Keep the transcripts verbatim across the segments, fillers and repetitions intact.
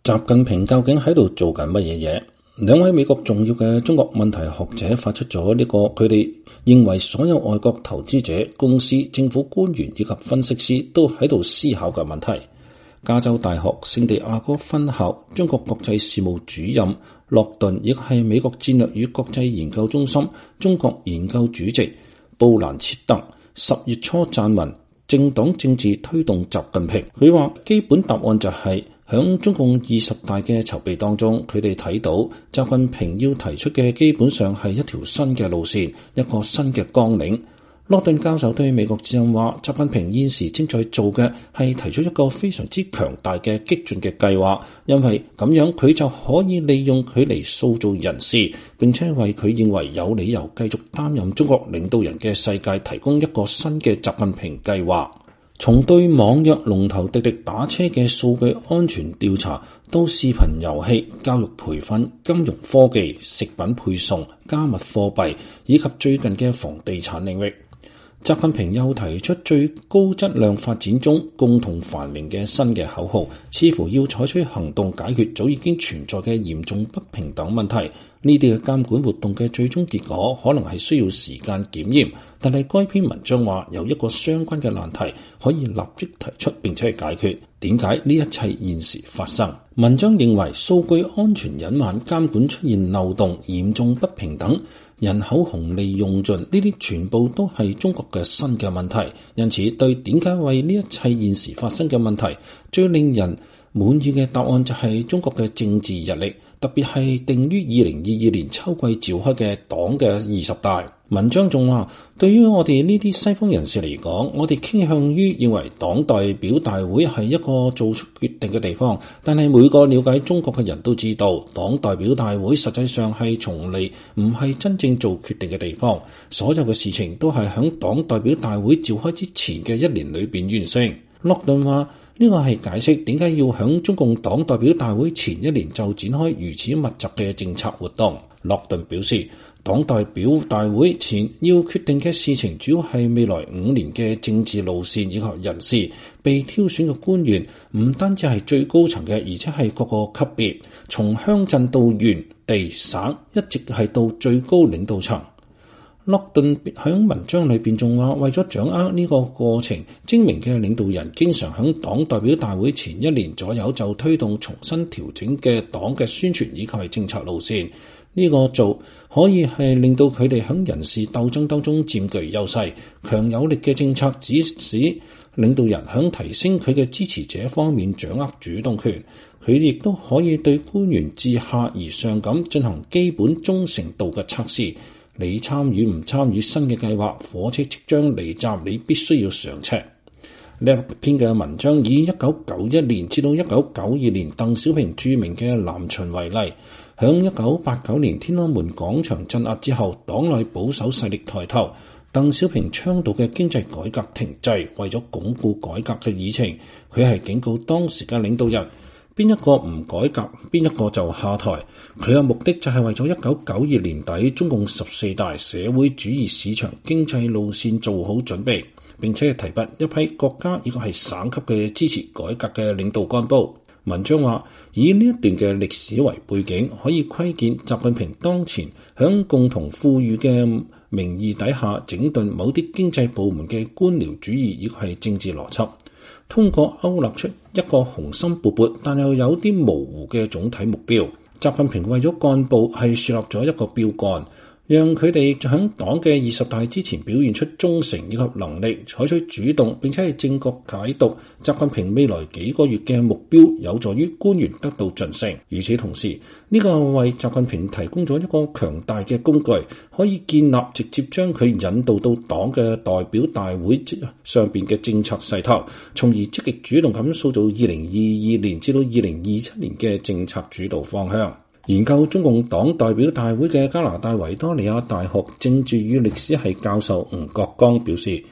習近平究竟喺度做緊乜嘢嘢？兩位美國重要嘅中國問題學者發出咗呢個佢哋認為所有外國投資者、公司、政府官員以及分析師都喺度思考嘅問題。加州大學聖地亞哥分校中國國際事務主任洛頓，亦係美國戰略與國際研究中心中國研究主席布蘭切特十月初撰文，政黨政治推動習近平。佢話基本答案就係、是響中共二十大嘅籌備當中，佢哋睇到習近平要提出嘅基本上係一條新嘅路線，一個新嘅綱領。洛頓教授對美國之音話，習近平現時正在做嘅係提出一個非常之強大嘅激進嘅計劃，因為咁樣佢就可以利用佢嚟塑造人事，並且為佢認為有理由繼續擔任中國領導人嘅世界提供一個新嘅習近平計劃。從對網約龍頭滴滴打車嘅數據安全調查，到視頻遊戲、教育培訓、金融科技、食品配送、加密貨幣，以及最近嘅房地產領域，習近平又提出最高質量發展中共同繁榮嘅新嘅口號，似乎要採取行動解決早已經存在嘅嚴重不平等問題。呢啲嘅監管活動嘅最終結果可能係需要時間檢驗，但係該篇文章話有一個相關嘅難題可以立即提出並且係解決。點解呢一切現時發生？文章認為數據安全隱患、監管出現漏洞、嚴重不平等、人口紅利用盡，呢啲全部都係中國嘅新嘅問題。因此，對點解為呢一切現時發生嘅問題，最令人滿意嘅答案就係中國嘅政治日曆，特別係定於二零二二年秋季召開嘅黨嘅二十大。文章仲話，對於我哋呢啲西方人士嚟講，我哋傾向於認為黨代表大會係一個做出決定嘅地方，但係每個了解中國嘅人都知道，黨代表大會實際上係從嚟唔係真正做決定嘅地方，所有嘅事情都係響黨代表大會召開之前嘅一年裏邊完成。洛頓話，呢個係解釋點解要響中共黨代表大會前一年就展開如此密集嘅政策活動。洛頓表示，黨代表大會前要決定嘅事情主要係未來五年嘅政治路線以及人事。被挑選嘅官員唔單止係最高層嘅，而且係各個級別，從鄉鎮到縣、地、省，一直係到最高領導層。洛頓喺文章裏邊仲話，為咗掌握呢個過程，精明嘅領導人經常喺黨代表大會前一年左右就推動重新調整嘅黨嘅宣傳以及係政策路線。呢個做可以係令到佢哋喺人事鬥爭當中佔據優勢，強有力嘅政策指使領導人喺提升佢嘅支持者方面掌握主動權。佢亦都可以對官員自下而上咁進行基本忠誠度嘅測試。你參與唔參與新嘅計劃？火車即將離站，你必須要上車。呢一篇嘅文章以一九九一年至到一九九二年鄧小平著名嘅南巡為例。響一九八九年天安門廣場鎮壓之後，黨內保守勢力抬頭，鄧小平倡導嘅經濟改革停滯。為咗鞏固改革嘅議程，佢係警告當時嘅領導人，邊一個唔改革，邊一個就下台。佢嘅目的就係為咗一九九二年底中共十四大社會主義市場經濟路線做好準備，並且提拔一批國家以及係省級嘅支持改革嘅領導幹部。文章話，以呢一段嘅歷史為背景，可以窺見習近平當前響共同富裕嘅名義底下整頓某啲經濟部門嘅官僚主義以及係政治邏輯，通過勾勒出一個雄心勃勃但又有啲模糊嘅總體目標。習近平為咗幹部係樹立咗一個標杆，讓佢哋喺黨嘅二十大之前表現出忠誠以及能力，採取主動並且係正確解讀習近平未來幾個月嘅目標，有助於官員得到晉升。與此同時，呢個為習近平提供咗一個強大嘅工具，可以建立直接將佢引導到黨嘅代表大會上邊嘅政策勢頭，從而積極主動咁塑造二零二二年至到二零二七年嘅政策主導方向。研究中共黨代表大會嘅加拿大維多利亞大學政治與歷史系教授吳國剛表示，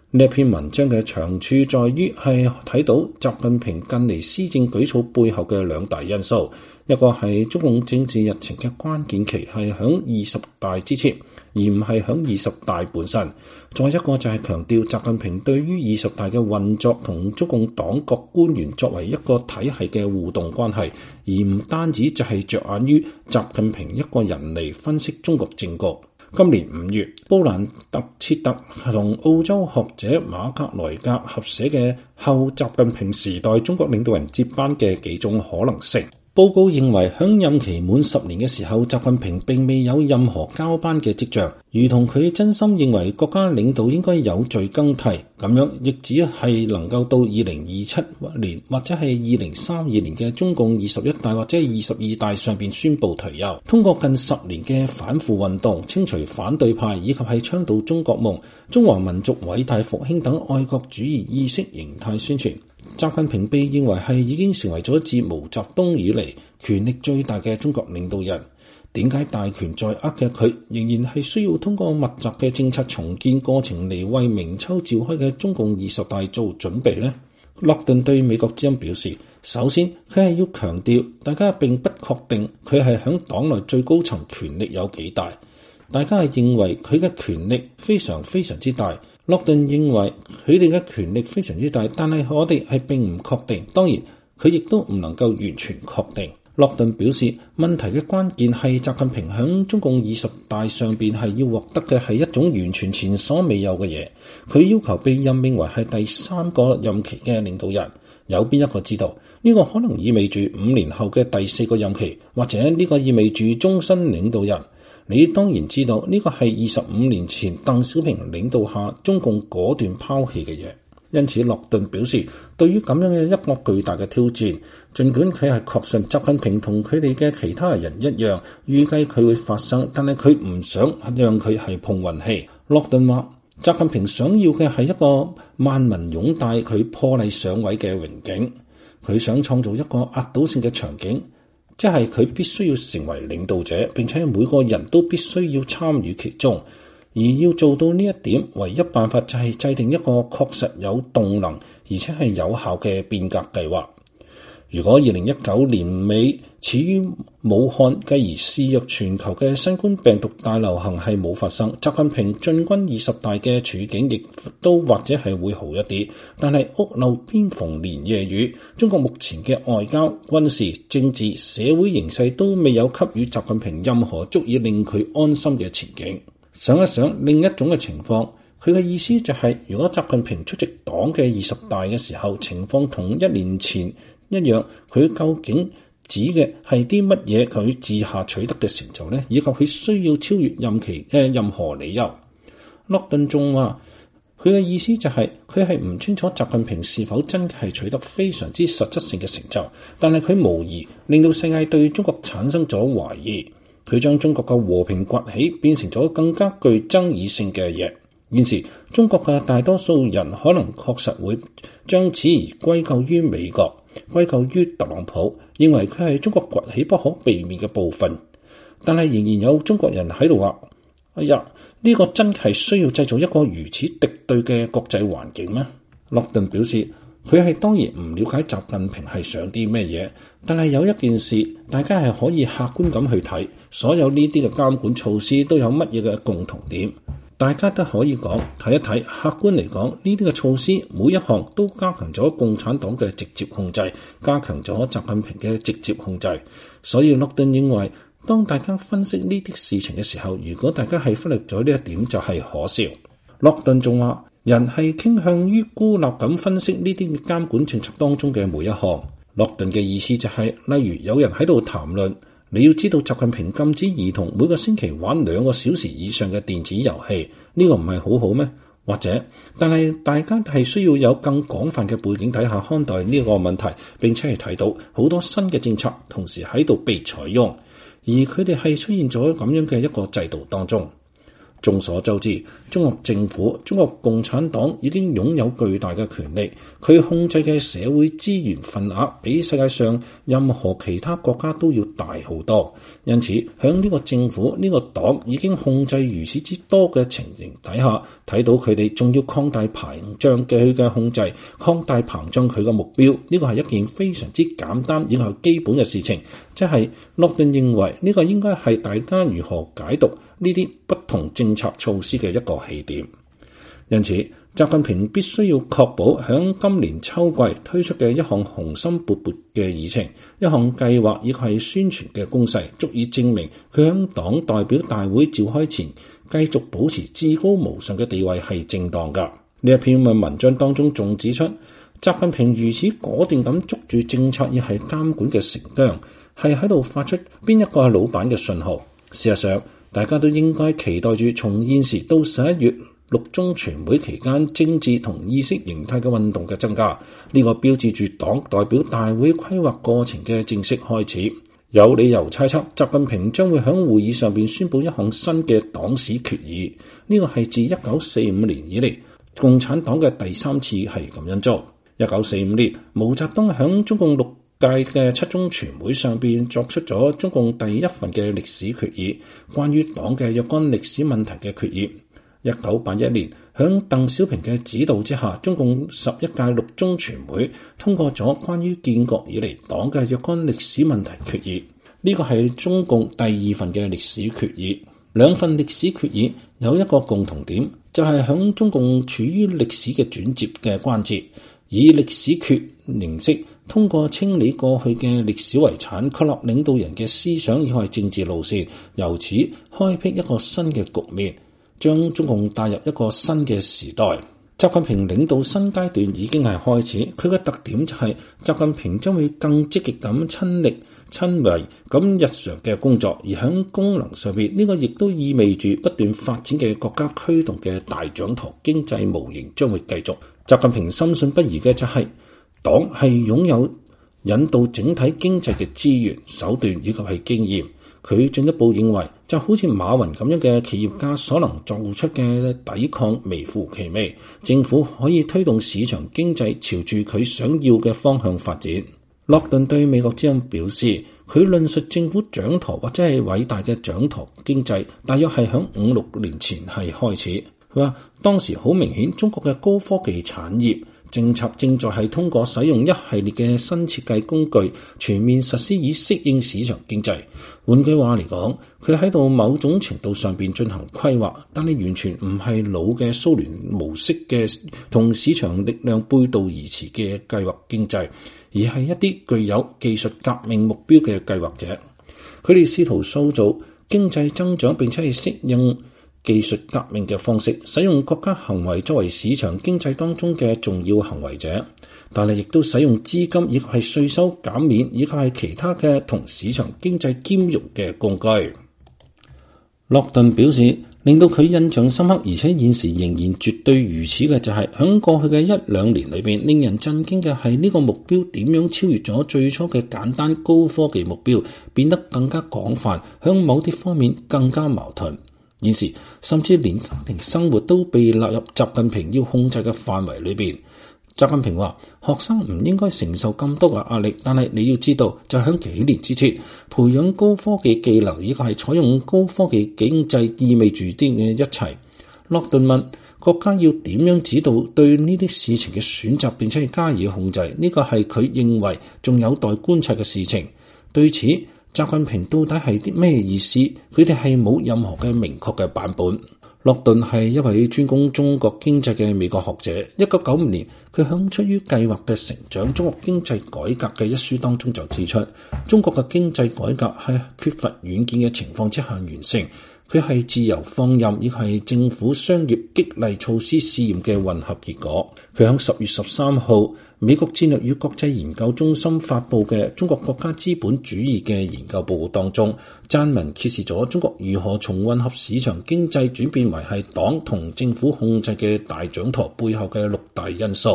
呢一篇文章嘅長處在於係睇到習近平近嚟施政舉措背後嘅兩大因素，一個係中共政治日程嘅關鍵期係響二十大之前，而唔係響二十大本身。再一個就係強調習近平對於二十大嘅運作同中共黨國官員作為一個體系嘅互動關係，而唔單止就係着眼於習近平一個人嚟分析中國政局。今年五月，布蘭特切特同澳洲學者馬格萊格合寫嘅《後習近平時代中國領導人接班嘅幾種可能性》報告認為，響任期滿十年嘅時候，習近平並未有任何交班嘅跡象，如同佢真心認為國家領導應該有序更替，咁樣亦只係能夠到二零二七年或者係二零三二年嘅中共二十一大或者係二十二大上邊宣布退休，通過近十年嘅反腐運動清除反對派，以及係倡導中國夢、中華民族偉大復興等愛國主義意識形態宣傳。習近平被認為係已經成為咗自毛澤東以嚟權力最大嘅中國領導人。點解大權在握嘅佢仍然係需要通過密集嘅政策重建過程嚟為明秋召開嘅中共二十大做準備呢？洛頓對美國之音表示，首先佢係要強調大家並不確定佢係響黨內最高層權力有幾大，大家係認為佢嘅權力非常非常之大。洛頓認為佢哋嘅權力非常之大，但係我哋係並唔確定。當然，佢亦都唔能夠完全確定。洛頓表示，問題嘅關鍵係習近平響中共二十大上邊係要獲得嘅係一種完全前所未有嘅嘢。佢要求被任命為係第三個任期嘅領導人。有邊一個知道呢個可能意味住五年後嘅第四個任期，或者呢個意味住終身領導人？你當然知道呢個係二十五年前鄧小平領導下中共果斷拋棄嘅嘢。因此，洛頓表示，對於咁樣嘅一個巨大嘅挑戰，儘管佢係確信習近平同佢哋嘅其他人一樣預計佢會發生，但係佢唔想讓佢係碰運氣。洛頓話，習近平想要嘅係一個萬民擁戴佢破例上位嘅榮景，佢想創造一個壓倒性嘅場景。即係佢必須要成為領導者，並且每個人都必須要參與其中。而要做到呢一點，唯一辦法就係制定一個確實有動能而且係有效嘅變革計劃。如果二零一九年尾始於武漢，繼而肆虐全球嘅新冠病毒大流行係冇發生，習近平進軍二十大嘅處境亦都或者係會好一啲。但係屋漏偏逢連夜雨，中國目前嘅外交、軍事、政治、社會形勢都未有給予習近平任何足以令佢安心嘅前景。想一想另一種嘅情況，佢嘅意思就係、是，如果習近平出席黨嘅二十大嘅時候，情況同一年前一樣，佢究竟指嘅係啲乜嘢？佢治下取得嘅成就呢？以及佢需要超越任期嘅任何理由？洛頓仲話，佢嘅意思就係、是，佢係唔清楚習近平是否真係取得非常之實質性嘅成就，但係佢無疑令到世界對中國產生咗懷疑。佢將中國嘅和平崛起變成咗更加具爭議性嘅嘢。現時中國嘅大多數人可能確實會將此而歸咎於美國，歸咎於特朗普，認為佢係中國崛起不可避免嘅部分。但係仍然有中國人喺度話：哎呀，呢個真係需要製造一個如此敵對嘅國際環境咩？洛頓表示，佢係當然唔了解習近平係想啲咩嘢，但係有一件事大家係可以客觀咁去睇，所有呢啲嘅監管措施都有乜嘢嘅共同點，大家都可以講睇一睇。客觀嚟講，呢啲嘅措施每一項都加強咗共產黨嘅直接控制，加強咗習近平嘅直接控制。所以洛頓認為，當大家分析呢啲事情嘅時候，如果大家係忽略咗呢一點，就係可笑。洛頓仲話，人係傾向於孤立咁分析呢啲監管政策當中嘅每一項。洛頓嘅意思就係、是，例如有人喺度談論，你要知道習近平禁止兒童每個星期玩兩個小時以上嘅電子遊戲，呢、這個唔係好好咩？或者，但係大家係需要有更廣泛嘅背景底下看待呢個問題，並且係睇到好多新嘅政策同時喺度被採用，而佢哋係出現咗咁樣嘅一個制度當中。 眾所周知，中國政府、中國共產黨已經擁有巨大嘅權力，佢控制嘅社會資源份額比世界上任何其他國家都要大好多。因此，響呢個政府、呢個黨已經控制如此之多嘅情形底下，睇到佢哋仲要擴大膨脹嘅佢嘅控制，擴大膨脹佢嘅目標，呢個係一件非常之簡單而係基本嘅事情。即係諾頓認為呢個應該係大家如何解讀呢啲不同政策措施嘅一個起點。因此，習近平必須要確保響今年秋季推出嘅一項雄心勃勃嘅議程、一項計劃，亦係宣傳嘅攻勢，足以證明佢響黨代表大會召開前繼續保持至高無上嘅地位係正當㗎。呢一篇嘅文章當中仲指出，習近平如此果斷咁捉住政策亦係監管嘅繩韁，係喺度發出邊一個係老闆嘅信號。事實上，大家都應該期待住從現時到十一月六中全會期間政治同意識形態嘅運動嘅增加，呢、這個標誌住黨代表大會規劃過程嘅正式開始。有理由猜測，習近平將會喺會議上邊宣布一項新嘅黨史決議，呢、這個係自一九四五年以嚟共產黨嘅第三次係咁樣做。一九四五年，毛澤東喺中共六屆嘅七中全會上邊作出咗中共第一份嘅歷史決議，關於黨嘅若干歷史問題嘅決議。一九八一年，響鄧小平嘅指導之下，中共十一屆六中全會通過咗關於建國以嚟黨嘅若干歷史問題決議。呢個係中共第二份嘅歷史決議。兩份歷史決議有一個共同點，就係響中共處於歷史嘅轉折嘅關節，以歷史決形式通過清理過去嘅歷史遺產，確立領導人嘅思想以及政治路線，由此開闢一個新嘅局面，將中共帶入一個新嘅時代。習近平領導新階段已經係開始，佢嘅特點就係習近平將會更積極咁親力親為咁日常嘅工作，而喺功能上邊呢個亦都意味住不斷發展嘅國家驅動嘅大掌舵經濟模型將會繼續。習近平深信不疑嘅就係、是、黨係擁有引導整體經濟嘅資源、手段以及係經驗。佢進一步認為，就好似馬雲咁樣嘅企業家所能做出嘅抵抗微乎其微，政府可以推動市場經濟朝住佢想要嘅方向發展。諾頓對美國之音表示，佢論述政府掌舵或者係偉大嘅掌舵經濟，大約係響五六年前係開始。佢話當時好明顯，中國嘅高科技產業政策正在係通過使用一系列嘅新設計工具，全面實施以適應市場經濟。換句話嚟講，佢喺度某種程度上邊進行規劃，但係完全唔係老嘅蘇聯模式嘅同市場力量背道而馳嘅計劃經濟，而係一啲具有技術革命目標嘅計劃者。佢哋試圖塑造經濟增長並且係適應技術革命嘅方式，使用國家行為作為市場經濟當中嘅重要行為者，但係亦都使用資金以及係稅收減免以及係其他嘅同市場經濟兼容嘅工具。諾頓表示，令到佢印象深刻，而且現時仍然絕對如此嘅就係、是、喺過去嘅一兩年裏邊，令人震驚嘅係呢個目標點樣超越咗最初嘅簡單高科技目標，變得更加廣泛，向某啲方面更加矛盾。現時甚至連家庭生活都被納入習近平要控制嘅範圍裏邊。習近平話：學生唔應該承受咁多嘅壓力，但係你要知道，就喺幾年之前，培養高科技技能以及係採用高科技經濟意味住啲嘅一切。諾頓問：國家要點樣指導對呢啲事情嘅選擇，並且係加以控制？呢個係佢認為仲有待觀察嘅事情。對此，習近平到底係啲咩意思？佢哋係冇任何嘅明確嘅版本。諾頓係一位專攻中國經濟嘅美國學者。一九九五年，佢響出於計劃嘅成長中國經濟改革嘅一書當中就指出，中國嘅經濟改革係缺乏遠見嘅情況之下完成，佢係自由放任，亦係政府商業激勵措施試驗嘅混合結果。佢響十月十三號美國戰略與國際研究中心發佈嘅中國國家資本主義嘅研究報告當中，撰文揭示咗中國如何從混合市場經濟轉變為係黨同政府控制嘅大掌舵背後嘅六大因素。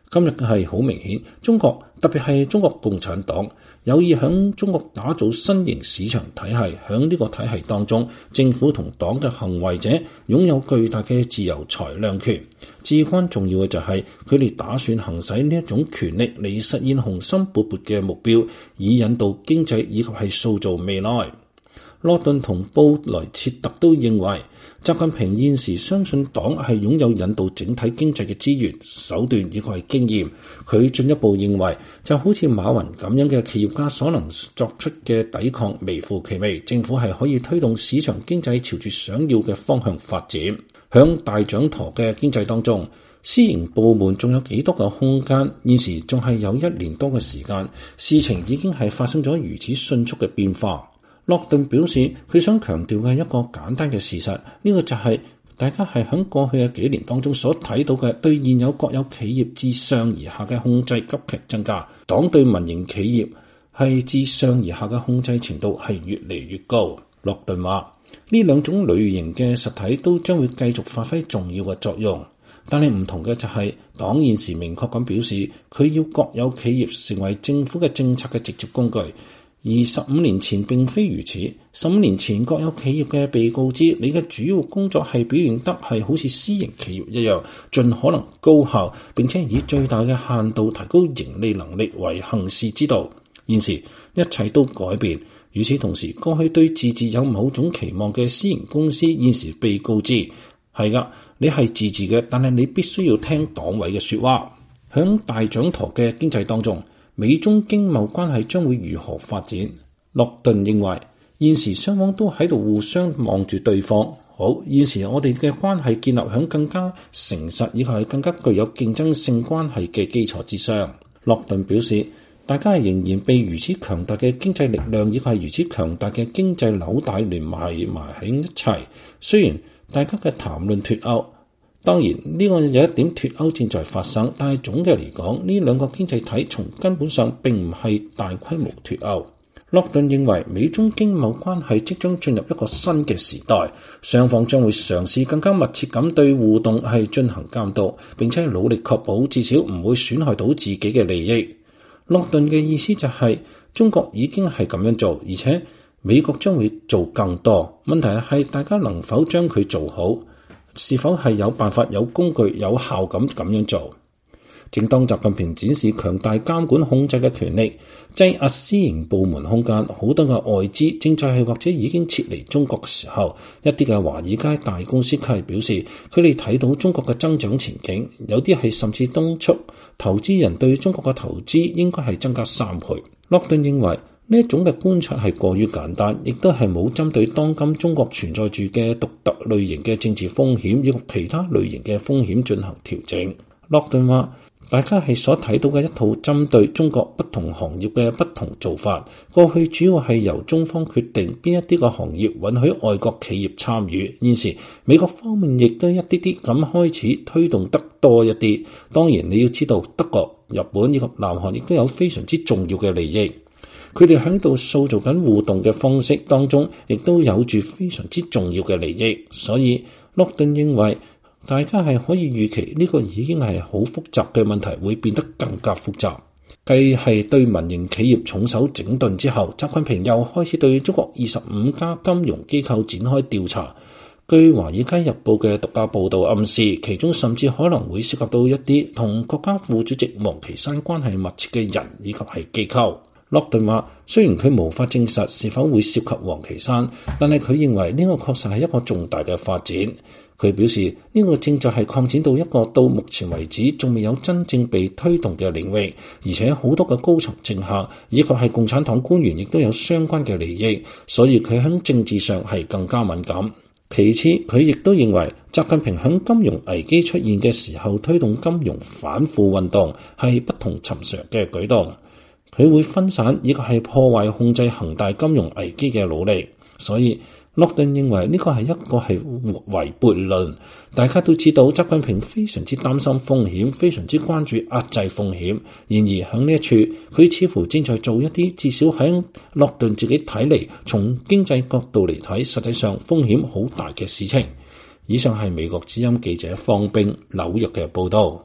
今日係好明顯，中國特別係中國共產黨有意響中國打造新型市場體系。響呢個體系當中，政府同黨嘅行為者擁有巨大嘅自由裁量權。至關重要嘅就係佢哋打算行使呢一種權力嚟實現雄心勃勃嘅目標，以引導經濟以及係塑造未來。洛頓同布萊切特都認為，習近平現時相信黨係擁有引導整體經濟嘅資源、手段以及係經驗。佢進一步認為，就好似馬雲咁樣嘅企業家所能作出嘅抵抗微乎其微，政府係可以推動市場經濟朝住想要嘅方向發展。響大掌舵嘅經濟當中，私營部門仲有幾多個空間？現時仲係有一年多嘅時間，事情已經係發生咗如此迅速嘅變化。洛頓表示，佢想強調嘅一個簡單嘅事實，呢、這個就係、是、大家係喺過去嘅幾年當中所睇到嘅，對現有國有企業自上而下嘅控制急劇增加，黨對民營企業係自上而下嘅控制程度係越嚟越高。洛頓話，呢兩種類型嘅實體都將會繼續發揮重要嘅作用，但係唔同嘅就係、是、黨現時明確咁表示，佢要國有企業成為政府嘅政策嘅直接工具。而十五年前並非如此，十五年前國有企業嘅被告知，你嘅主要工作係表現得係好似私營企業一樣，盡可能高效，並且以最大嘅限度提高盈利能力為行事之道。現時一切都改變，與此同時，過去對自治有某種期望嘅私營公司現時被告知，係噶，你係自治嘅，但係你必須要聽黨委嘅說話。響大掌舵嘅經濟當中，美中經貿關係將會如何發展？洛頓認為，現時雙方都喺度互相望住對方。好，現時我哋嘅關係建立喺更加誠實以及係更加具有競爭性關係嘅基礎之上。洛頓表示，大家仍然被如此強大嘅經濟力量以及係如此強大嘅經濟紐帶連埋埋喺一齊。雖然大家嘅談論脫歐，當然呢個有一點脫歐正在發生，但係總嘅嚟講，呢兩個經濟體從根本上並唔係大規模脫歐。洛頓認為，美中經貿關係即將進入一個新嘅時代，雙方將會嘗試更加密切咁對互動係進行監督，並且努力確保至少唔會損害到自己嘅利益。洛頓嘅意思就係、是，中國已經係咁樣做，而且美國將會做更多。問題係大家能否將佢做好？是否係有辦法、有工具、有效咁咁樣做？正當習近平展示強大監管控制嘅權力，擠壓私營部門空間，好多嘅外資正在係或者已經撤離中國嘅時候，一啲嘅華爾街大公司佢係表示，佢哋睇到中國嘅增長前景，有啲係甚至敦促投資人對中國嘅投資應該係增加三倍。洛頓認為，呢一種嘅觀察係過於簡單，亦都係冇針對當今中國存在住嘅獨特類型嘅政治風險以及其他類型嘅風險進行調整。洛頓話，大家係所睇到嘅一套針對中國不同行業嘅不同做法，過去主要係由中方決定邊一啲個行業允許外國企業參與，現時美國方面亦都一啲啲咁開始推動得多一啲。當然你要知道，德國、日本以及南韓亦都有非常之重要嘅利益。佢哋喺度塑造緊互動嘅方式當中，亦都有住非常之重要嘅利益。所以洛頓認為，大家係可以預期呢個已經係好複雜嘅問題會變得更加複雜。繼係對民營企業重手整頓之後，習近平又開始對中國二十五家金融機構展開調查。據《華爾街日報》嘅獨家報道暗示，其中甚至可能會涉及到一啲同國家副主席王岐山關係密切嘅人以及係機構。洛頓話，雖然佢無法證實是否會涉及王岐山，但係佢認為呢個確實係一個重大嘅發展。佢表示，呢個正在係擴展到一個到目前為止仲未有真正被推動嘅領域，而且好多嘅高層政客以及係共產黨官員亦都有相關嘅利益，所以佢喺政治上係更加敏感。其次，佢亦都認為習近平喺金融危機出現嘅時候推動金融反腐運動係不同尋常嘅舉動。佢會分散以及係破壞控制恒大金融危機嘅努力，所以洛頓認為呢個係一個係違悖論。大家都知道習近平非常之擔心風險，非常之關注壓制風險。然而喺呢一處，佢似乎正在做一啲至少喺洛頓自己睇嚟，從經濟角度嚟睇，實際上風險好大嘅事情。以上係美國之音記者方冰紐約嘅報道。